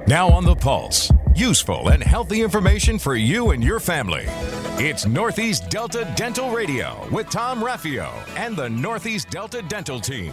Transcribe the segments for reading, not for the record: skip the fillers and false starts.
Now on the Pulse, useful and healthy information for you and your family. It's Northeast Delta Dental Radio with Tom Raffio and the Northeast Delta Dental Team.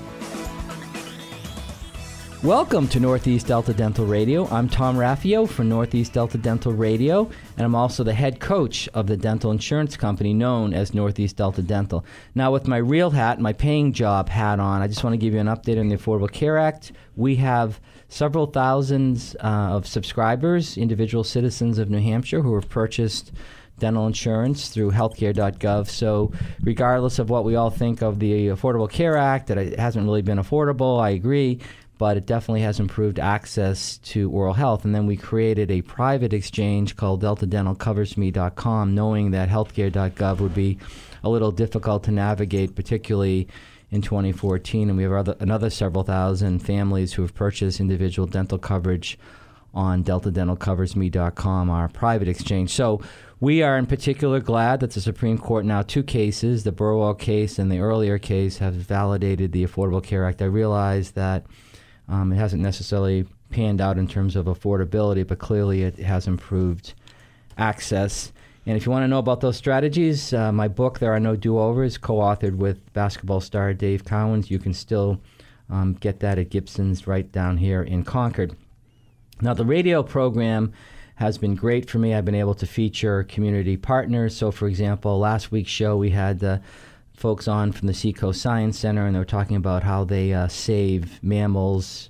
Welcome to Northeast Delta Dental Radio. I'm Tom Raffio for Northeast Delta Dental Radio, and I'm also the head coach of the dental insurance company known as Northeast Delta Dental. Now, with my real hat, my paying job hat on, I just want to give you an update on the Affordable Care Act. We have several thousands of subscribers, individual citizens of New Hampshire who have purchased dental insurance through healthcare.gov. So regardless of what we all think of the Affordable Care Act, that it hasn't really been affordable, I agree, but it definitely has improved access to oral health. And then we created a private exchange called DeltaDentalCoversMe.com, knowing that healthcare.gov would be a little difficult to navigate, particularly in 2014, and we have another several thousand families who have purchased individual dental coverage on DeltaDentalCoversMe.com, our private exchange. So we are in particular glad that the Supreme Court, now two cases, the Burwell case and the earlier case, have validated the Affordable Care Act. I realize that it hasn't necessarily panned out in terms of affordability, but clearly it has improved access. And if you want to know about those strategies, my book, There Are No Do-Overs, co-authored with basketball star Dave Cowens. You can still get that at Gibson's right down here in Concord. Now, the radio program has been great for me. I've been able to feature community partners. So, for example, last week's show, we had folks on from the Seacoast Science Center, and they were talking about how they save mammals,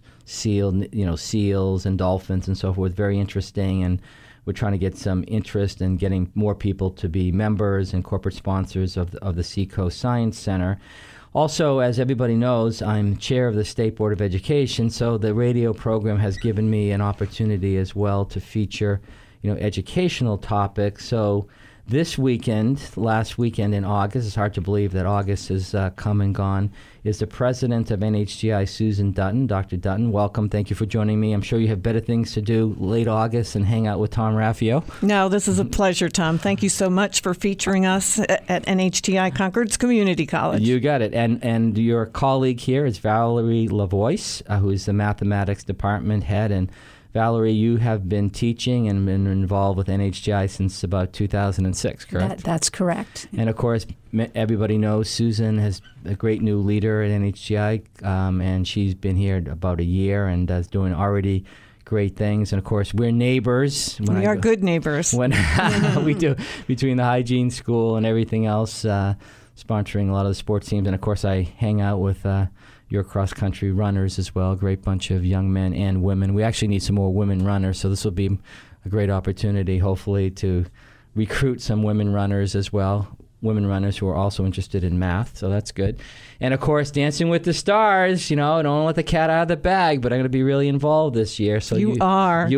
seals and dolphins and so forth. Very interesting, and we're trying to get some interest in getting more people to be members and corporate sponsors of the Seacoast Science Center. Also, as everybody knows, I'm chair of the State Board of Education, so the radio program has given me an opportunity as well to feature, educational topics. So this weekend, last weekend in August, it's hard to believe that August has come and gone, is the president of NHGI, Susan Dutton. Dr. Dutton, welcome. Thank you for joining me. I'm sure you have better things to do late August than hang out with Tom Raffio. No, this is a pleasure, Tom. Thank you so much for featuring us at NHGI Concord's Community College. You got it. And your colleague here is Valerie Lavoie, who is the mathematics department head. And Valerie, you have been teaching and been involved with NHGI since about 2006, correct? That's correct. And, of course, everybody knows Susan is a great new leader at NHGI, and she's been here about a year and is doing already great things. And, of course, we're neighbors. We are good neighbors. When we do, between the hygiene school and everything else, sponsoring a lot of the sports teams. And, of course, I hang out with your cross-country runners as well, a great bunch of young men and women. We actually need some more women runners, so this will be a great opportunity, hopefully, to recruit some women runners as well, women runners who are also interested in math, so that's good. And, of course, Dancing with the Stars, don't let the cat out of the bag, but I'm going to be really involved this year. So you are.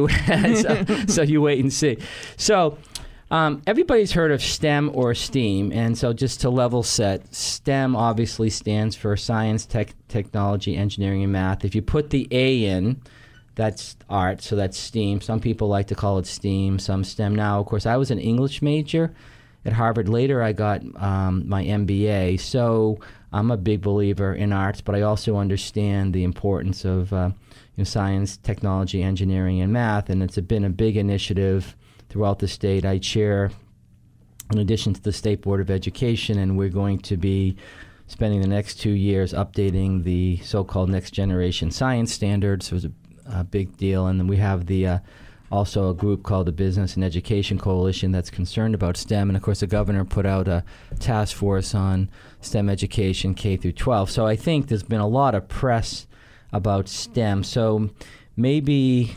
So you wait and see. So everybody's heard of STEM or STEAM, and so just to level set, STEM obviously stands for science, technology, engineering, and math. If you put the A in, that's art, so that's STEAM. Some people like to call it STEAM, some STEM. Now, of course, I was an English major at Harvard. Later, I got my MBA, so I'm a big believer in arts, but I also understand the importance of science, technology, engineering, and math, and it's been a big initiative throughout the state. I chair, in addition to the State Board of Education, and we're going to be spending the next 2 years updating the so-called Next Generation Science Standards. It was a big deal. And then we have also a group called the Business and Education Coalition that's concerned about STEM. And, of course, the governor put out a task force on STEM education K through 12. So I think there's been a lot of press about STEM. So maybe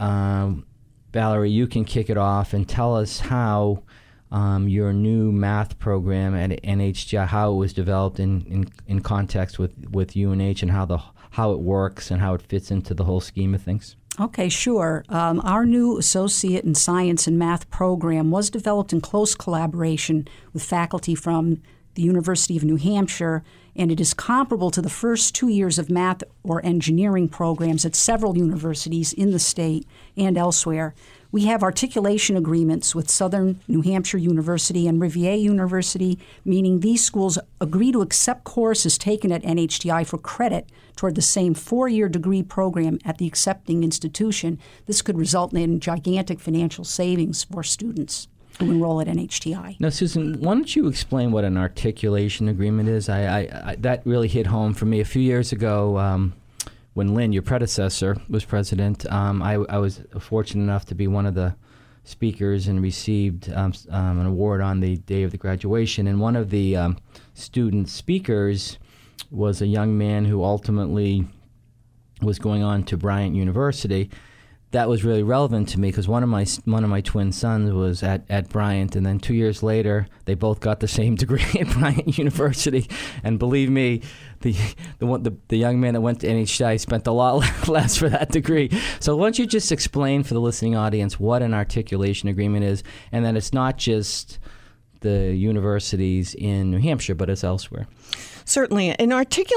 Valerie, you can kick it off and tell us how your new math program at NHGI, how it was developed in context with UNH, and how it works and how it fits into the whole scheme of things. Okay, sure. Our new Associate in Science and Math program was developed in close collaboration with faculty from the University of New Hampshire, and it is comparable to the first 2 years of math or engineering programs at several universities in the state and elsewhere. We have articulation agreements with Southern New Hampshire University and Rivier University, meaning these schools agree to accept courses taken at NHTI for credit toward the same 4-year degree program at the accepting institution. This could result in gigantic financial savings for students who enroll at NHTI. Now, Susan, why don't you explain what an articulation agreement is? I that really hit home for me a few years ago. When Lynn, your predecessor, was president, I was fortunate enough to be one of the speakers and received an award on the day of the graduation. And one of the student speakers was a young man who ultimately was going on to Bryant University. That was really relevant to me because one of my twin sons was at Bryant, and then 2 years later, they both got the same degree at Bryant University. And believe me, the young man that went to NHTI spent a lot less for that degree. So why don't you just explain for the listening audience what an articulation agreement is, and that it's not just the universities in New Hampshire, but it's elsewhere. Certainly. An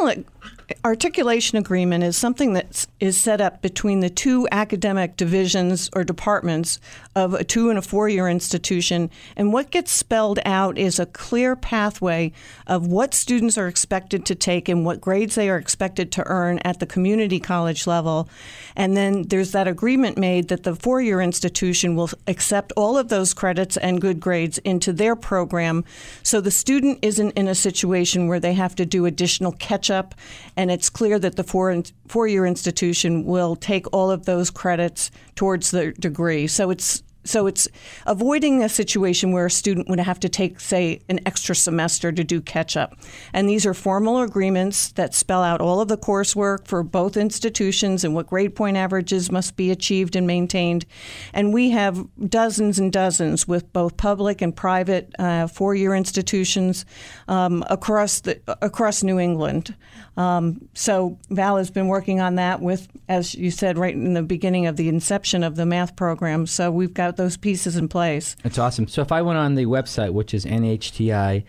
articulation agreement is something that is set up between the two academic divisions or departments of a 2- and 4-year institution. And what gets spelled out is a clear pathway of what students are expected to take and what grades they are expected to earn at the community college level. And then there's that agreement made that the 4-year institution will accept all of those credits and good grades into their program. So the student isn't in a situation where they have to do additional catch-up, and it's clear that the 4-year institution will take all of those credits towards the degree. So it's avoiding a situation where a student would have to take, say, an extra semester to do catch-up. And these are formal agreements that spell out all of the coursework for both institutions and what grade point averages must be achieved and maintained. And we have dozens and dozens with both public and private 4-year institutions across New England. So Val has been working on that with, as you said, right in the beginning of the inception of the math program. So we've got those pieces in place. That's awesome. So if I went on the website, which is nhti.edu,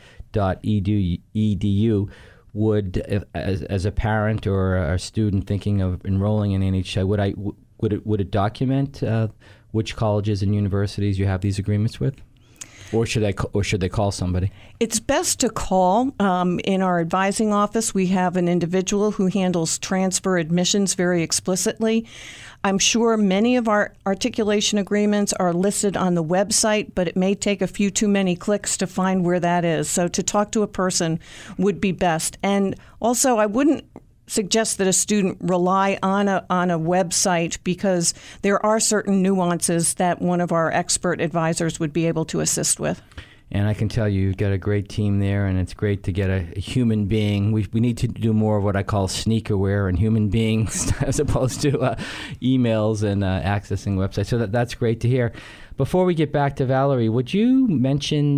would, as a parent or a student thinking of enrolling in NHTI, would it document which colleges and universities you have these agreements with? Or should they call somebody? It's best to call. In our advising office, we have an individual who handles transfer admissions very explicitly. I'm sure many of our articulation agreements are listed on the website, but it may take a few too many clicks to find where that is. So to talk to a person would be best. And also, I wouldn't suggest that a student rely on a website because there are certain nuances that one of our expert advisors would be able to assist with. And I can tell you've got a great team there, and it's great to get a human being. We need to do more of what I call sneakerware and human beings as opposed to emails and accessing websites. So that's great to hear. Before we get back to Valerie, would you mention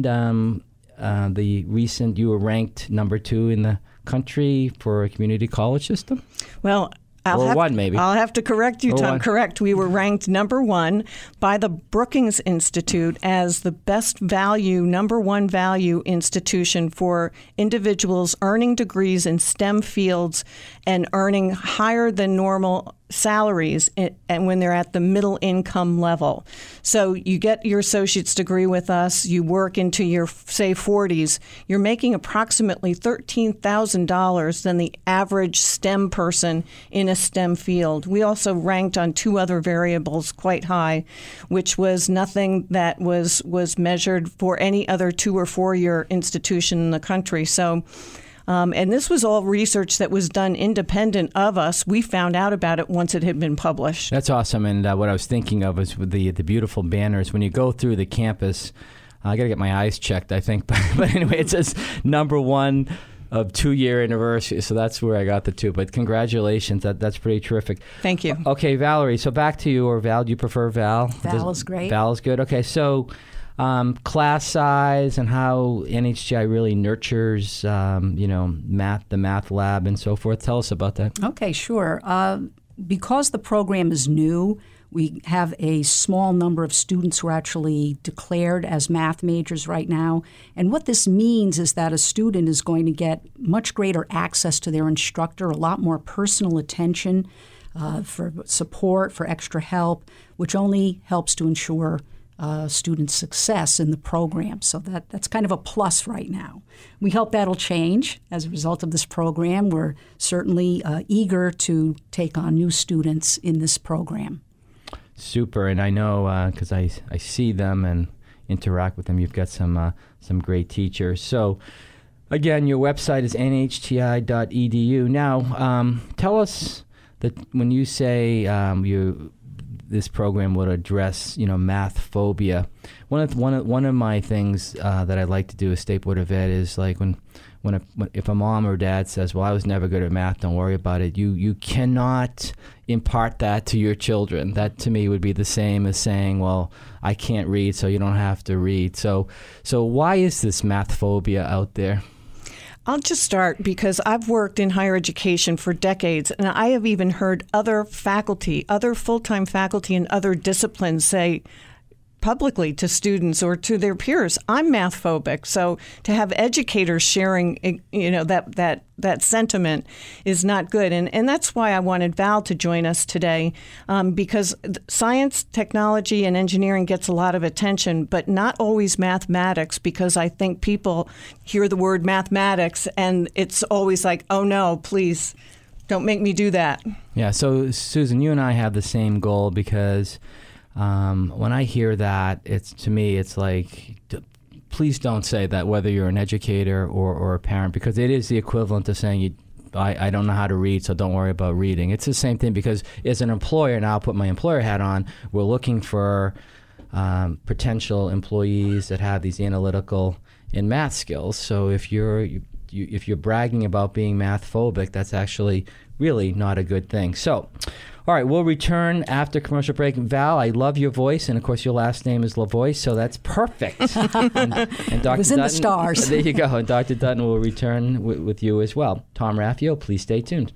the recent, you were ranked number 2 in the country for a community college system? Well, I'll have to correct you, Tom. Correct. We were ranked number 1 by the Brookings Institute as the best value, number 1 value institution for individuals earning degrees in STEM fields and earning higher than normal salaries and when they're at the middle income level. So you get your associate's degree with us, you work into your, say, 40s, you're making approximately $13,000 than the average STEM person in a STEM field. We also ranked on 2 other variables quite high, which was nothing that was measured for any other 2- or 4-year institution in the country. So and this was all research that was done independent of us. We found out about it once it had been published. That's awesome. And what I was thinking of is with the beautiful banners. When you go through the campus, I got to get my eyes checked, I think. But anyway, it says number 1 of 2-year anniversary. So that's where I got the 2. But congratulations. That's pretty terrific. Thank you. Okay, Valerie. So back to you, or Val. Do you prefer Val? Val is great. Val is good. Okay, so class size and how NHTI really nurtures, the math lab and so forth. Tell us about that. Okay, sure. because the program is new, we have a small number of students who are actually declared as math majors right now. And what this means is that a student is going to get much greater access to their instructor, a lot more personal attention for support, for extra help, which only helps to ensure student success in the program. So that's kind of a plus right now. We hope that'll change as a result of this program. We're certainly eager to take on new students in this program. Super, and I know because I see them and interact with them. You've got some great teachers. So, again, your website is nhti.edu. Now, tell us that when you say this program would address math phobia. One of my things that I like to do as State Board of Ed is like if a mom or dad says, "Well, I was never good at math, don't worry about it," you cannot impart that to your children. That to me would be the same as saying, "Well, I can't read, so you don't have to read." So why is this math phobia out there? I'll just start because I've worked in higher education for decades, and I have even heard other full-time faculty in other disciplines say publicly to students or to their peers, "I'm math phobic." So to have educators sharing, that sentiment is not good, and that's why I wanted Val to join us today, because science, technology, and engineering gets a lot of attention, but not always mathematics. Because I think people hear the word mathematics and it's always like, "Oh no, please, don't make me do that." Yeah. So Susan, you and I have the same goal because. When I hear that, to me, it's like, please don't say that, whether you're an educator or a parent, because it is the equivalent of saying, I don't know how to read, so don't worry about reading. It's the same thing because as an employer, and I'll put my employer hat on, we're looking for potential employees that have these analytical and math skills. So if you're bragging about being math phobic, that's actually really not a good thing. So, all right, we'll return after commercial break. Val, I love your voice, and of course your last name is LaVoice, so that's perfect. and Dr. It was in the stars. There you go. And Dr. Dutton will return with you as well. Tom Raffio, please stay tuned.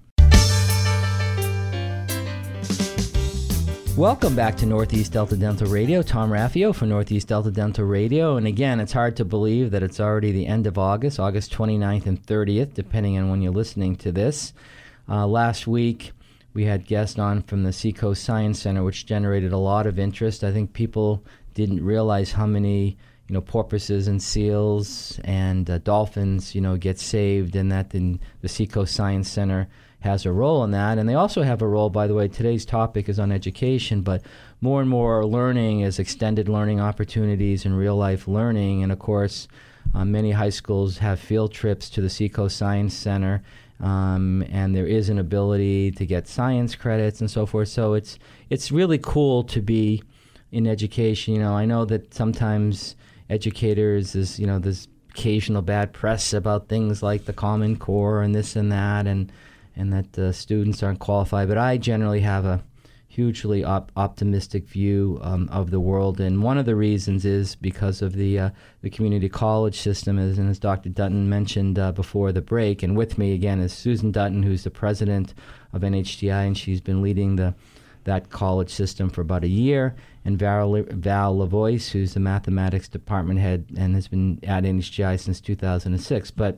Welcome back to Northeast Delta Dental Radio. Tom Raffio for Northeast Delta Dental Radio. And again, it's hard to believe that it's already the end of August 29th and 30th, depending on when you're listening to this. Last week, we had guests on from the Seacoast Science Center, which generated a lot of interest. I think people didn't realize how many, porpoises and seals and dolphins, get saved, and that the Seacoast Science Center has a role in that. And they also have a role, by the way, today's topic is on education, but more and more learning is extended learning opportunities and real-life learning. And, of course, many high schools have field trips to the Seacoast Science Center. And there is an ability to get science credits and so forth. So it's really cool to be in education. I know that sometimes educators there's occasional bad press about things like the Common Core and this and that, and that the students aren't qualified. But I generally have a hugely optimistic view of the world, and one of the reasons is because of the community college system, and as Dr. Dutton mentioned before the break. And with me again is Susan Dutton, who's the president of NHTI, and she's been leading that college system for about a year, and Val LaVoice, who's the mathematics department head and has been at NHTI since 2006. But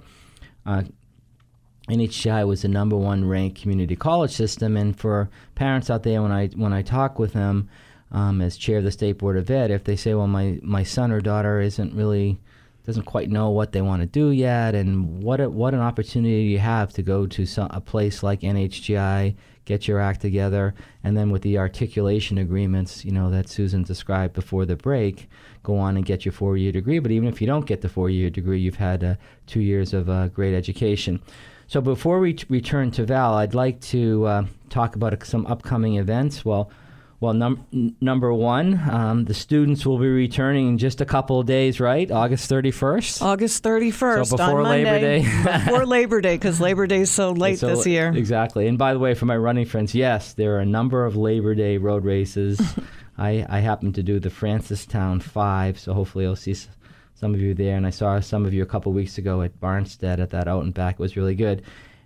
NHTI was the number one ranked community college system, and for parents out there, when I talk with them as chair of the State Board of Ed, if they say, "Well, my son or daughter doesn't quite know what they want to do yet," and what an opportunity you have to go to a place like NHTI, get your act together, and then with the articulation agreements, that Susan described before the break, go on and get your 4-year degree. But even if you don't get the 4-year degree, you've had 2 years of great education. So before we return to Val, I'd like to talk about some upcoming events. Well, number one, the students will be returning in just a couple of days, right? August 31st? August 31st, so before on Monday. Labor Day. Before Labor Day, because Labor Day is so late this year. Exactly. And by the way, for my running friends, yes, there are a number of Labor Day road races. I happen to do the Francistown 5, so hopefully I'll see some of you there, and I saw some of you a couple weeks ago at Barnstead at that out and back. It was really good.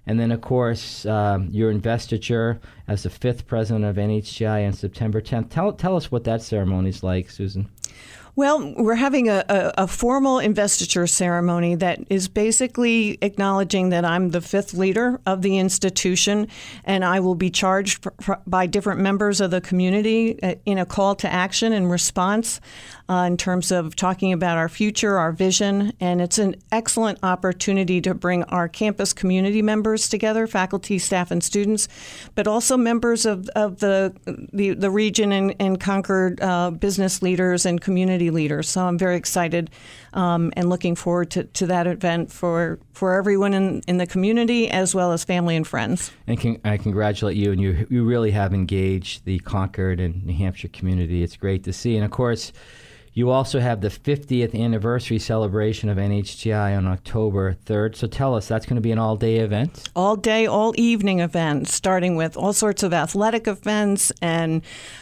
And then, of course, your investiture as the 5th president of NHGI on September 10th. Tell us what that ceremony is like, Susan. Well, we're having a formal investiture ceremony that is basically acknowledging that I'm the 5th leader of the institution, and I will be charged by different members of the community in a call to action and response in terms of talking about our future, our vision, and it's an excellent opportunity to bring our campus community members together, faculty, staff, and students, but also members of the region and Concord business leaders and community leaders. So I'm very excited and looking forward to that event for everyone in the community as well as family and friends. And I congratulate you, and you really have engaged the Concord and New Hampshire community. It's great to see. And of course, you also have the 50th anniversary celebration of NHGI on October 3rd. So tell us, that's going to be an all-day event? All-day, all-evening event, starting with all sorts of athletic events and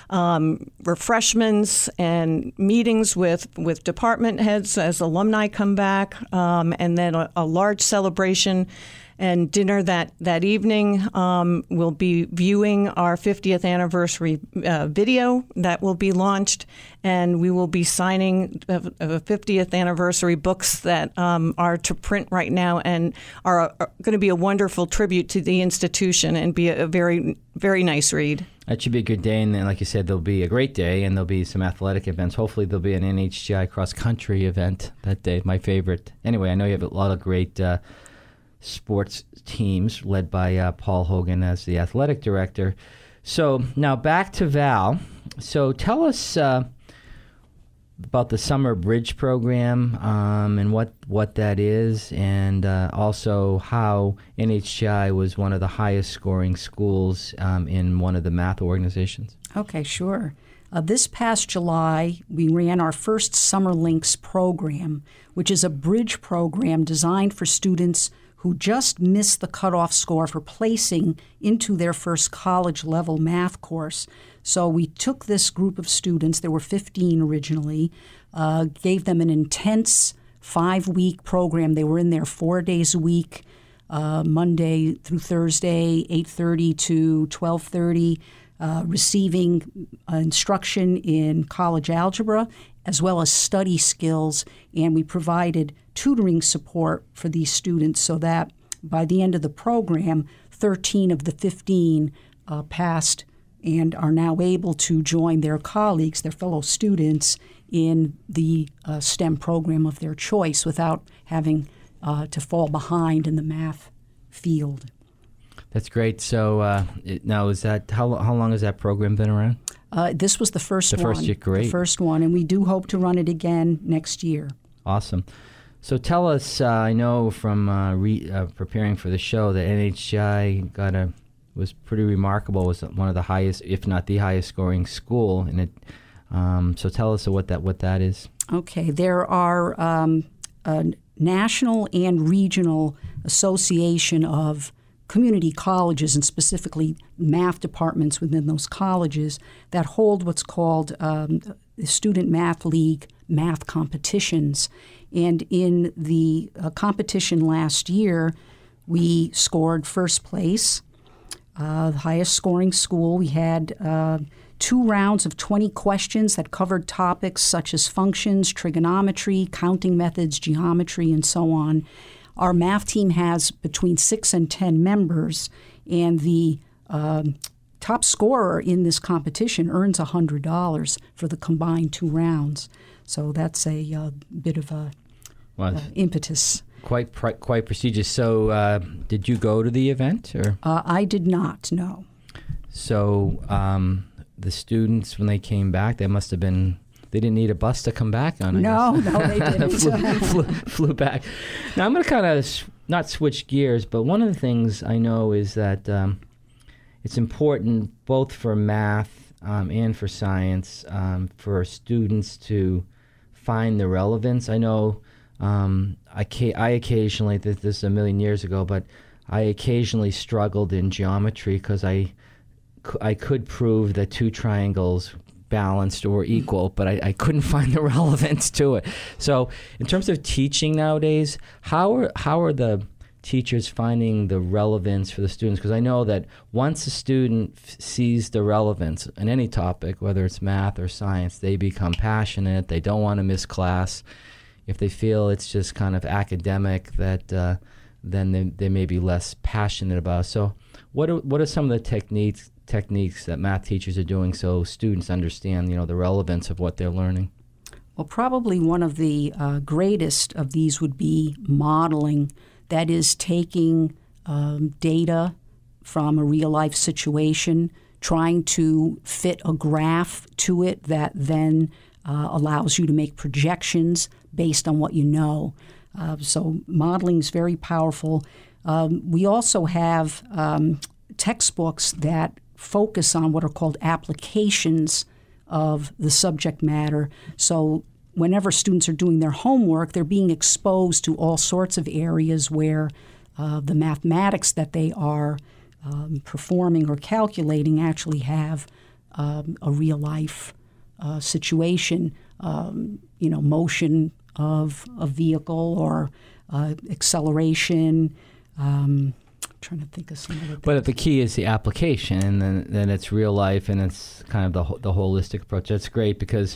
refreshments and meetings with department heads as alumni come back, and then a large celebration and dinner that evening. We'll be viewing our 50th anniversary video that will be launched, and we will be signing 50th anniversary books that are to print right now and are going to be a wonderful tribute to the institution and be a very, very nice read. That should be a good day, and then, like you said, there'll be a great day, and there'll be some athletic events. Hopefully there'll be an NHGI cross-country event that day, my favorite. Anyway, I know you have a lot of great sports teams led by Paul Hogan as the athletic director. So now back to Val. So tell us about the Summer Bridge program and what that is, and also how NHGI was one of the highest scoring schools in one of the math organizations. Okay, sure. This past July, we ran our first Summer Links program, which is a bridge program designed for students who just missed the cutoff score for placing into their first college-level math course. So we took this group of students, there were 15 originally, gave them an intense 5-week program. They were in there 4 days a week, Monday through Thursday, 8:30 to 12:30, receiving instruction in college algebra as well as study skills, and we provided tutoring support for these students so that by the end of the program, 13 of the 15 passed and are now able to join their colleagues, their fellow students, in the STEM program of their choice without having to fall behind in the math field. That's great. So now, is that how long has that program been around? This was the first one. The first year, great. The first one, and we do hope to run it again next year. Awesome. So tell us, I know from preparing for the show that NHGI was pretty remarkable. Was one of the highest, if not the highest, scoring school in it. So tell us what that is. Okay, there are a national and regional association of community colleges, and specifically math departments within those colleges, that hold what's called the Student Math League math competitions. And in the competition last year, we scored first place, the highest scoring school. We had 2 rounds of 20 questions that covered topics such as functions, trigonometry, counting methods, geometry, and so on. Our math team has between 6 and 10 members, and the top scorer in this competition earns $100 for the combined 2 rounds. So that's a bit of a impetus. Quite prestigious. So did you go to the event? Or I did not, no. So the students, when they came back, they must have been... They didn't need a bus to come back on. No, they didn't. flew back. Now, I'm going to kind of not switch gears, but one of the things I know is that it's important both for math and for science for students to find the relevance. I know I occasionally, this is a million years ago, but I occasionally struggled in geometry because I could prove that 2 triangles balanced or equal, but I couldn't find the relevance to it. So in terms of teaching nowadays, how are the teachers finding the relevance for the students? Because I know that once a student sees the relevance in any topic, whether it's math or science, they become passionate. They don't want to miss class. If they feel it's just kind of academic, that then they may be less passionate about it. So what are some of the techniques that math teachers are doing so students understand, the relevance of what they're learning? Well, probably one of the greatest of these would be modeling. That is taking data from a real-life situation, trying to fit a graph to it that then allows you to make projections based on what you know. So modeling is very powerful. We also have textbooks that focus on what are called applications of the subject matter. So whenever students are doing their homework, they're being exposed to all sorts of areas where the mathematics that they are performing or calculating actually have a real-life situation, motion of a vehicle or acceleration. I'm trying to think of some other things. But the key is the application, and then it's real life, and it's kind of the holistic approach. That's great because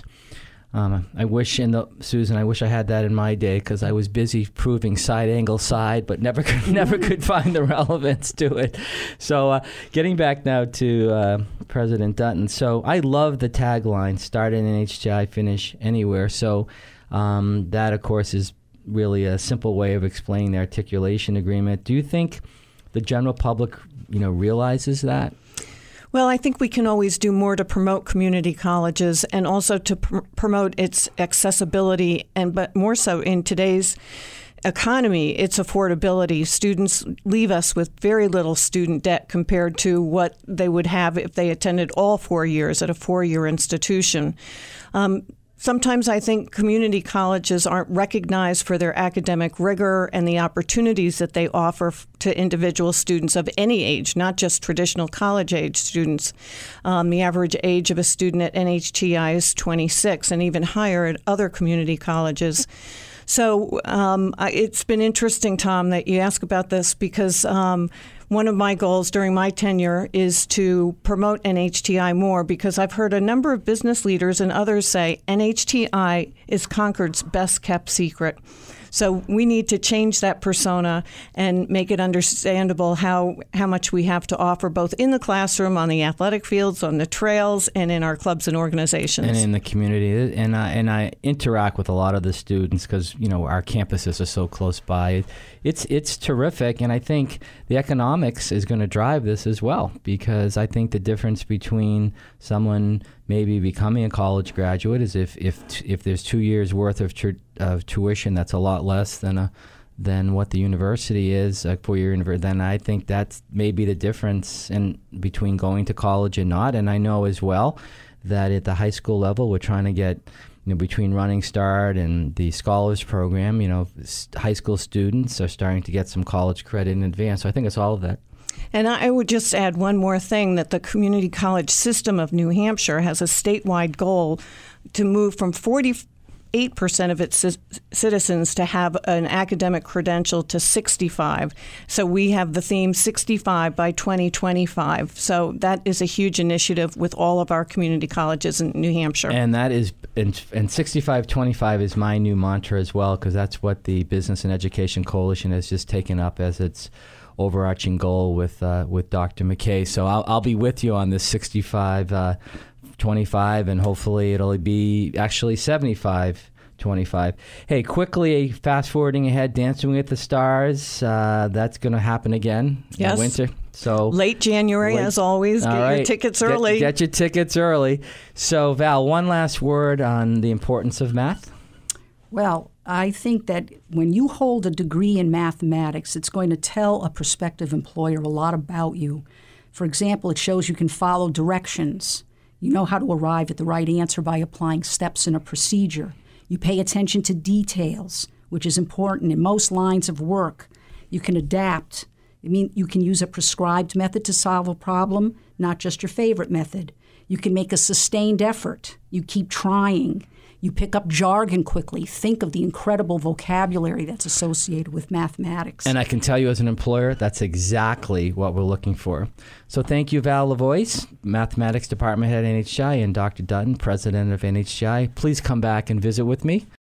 Susan, I wish I had that in my day because I was busy proving side angle side, but never could find the relevance to it. So getting back now to President Dutton. So I love the tagline, start in NHTI, finish anywhere. So that, of course, is really a simple way of explaining the articulation agreement. Do you think the general public, realizes that? Well, I think we can always do more to promote community colleges and also to promote its accessibility, but more so in today's economy, its affordability. Students leave us with very little student debt compared to what they would have if they attended all 4 years at a 4-year institution. Sometimes I think community colleges aren't recognized for their academic rigor and the opportunities that they offer to individual students of any age, not just traditional college-age students. The average age of a student at NHTI is 26 and even higher at other community colleges. So it's been interesting, Tom, that you ask about this because one of my goals during my tenure is to promote NHTI more because I've heard a number of business leaders and others say NHTI is Concord's best kept secret. So we need to change that persona and make it understandable how much we have to offer both in the classroom, on the athletic fields, on the trails, and in our clubs and organizations. And in the community. And I interact with a lot of the students because, our campuses are so close by. It's terrific. And I think the economics is going to drive this as well because I think the difference between someone maybe becoming a college graduate is if there's 2 years worth of tuition, that's a lot less than what the university is, a 4-year university. Then I think that's maybe the difference in between going to college and not. And I know as well that at the high school level, we're trying to get between Running Start and the Scholars Program, high school students are starting to get some college credit in advance. So I think it's all of that. And I would just add one more thing, that the community college system of New Hampshire has a statewide goal to move from 48% of its citizens to have an academic credential to 65. So we have the theme 65 by 2025. So that is a huge initiative with all of our community colleges in New Hampshire. And that is, and 65-25 is my new mantra as well, because that's what the Business and Education Coalition has just taken up as its overarching goal with Dr. McKay. So I'll be with you on this 65-25, and hopefully it'll be actually 75-25. Hey, quickly fast forwarding ahead, Dancing with the Stars. That's going to happen again in winter. So late January, as always. Get your tickets early. Get your tickets early. So Val, one last word on the importance of math. Well, I think that when you hold a degree in mathematics, it's going to tell a prospective employer a lot about you. For example, it shows you can follow directions. You know how to arrive at the right answer by applying steps in a procedure. You pay attention to details, which is important in most lines of work. You can adapt. You can use a prescribed method to solve a problem, not just your favorite method. You can make a sustained effort. You keep trying. You pick up jargon quickly. Think of the incredible vocabulary that's associated with mathematics. And I can tell you as an employer, that's exactly what we're looking for. So thank you, Val LaVoice, Mathematics Department Head at NHGI, and Dr. Dutton, President of NHGI. Please come back and visit with me.